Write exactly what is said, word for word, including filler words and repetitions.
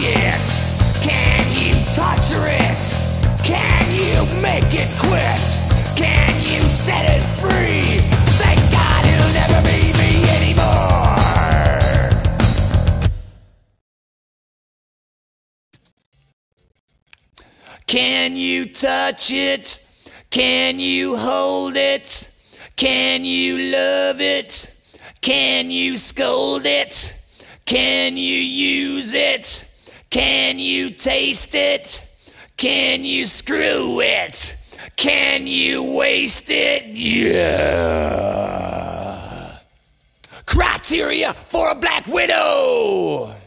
it? Can you torture it? Can you make it quit? Can you set it free? Thank God it'll never be me anymore. Can you touch it? Can you hold it? Can you love it? Can you scold it? Can you use it? Can you taste it? Can you screw it? Can you waste it? Yeah. Criteria for a Black Widow.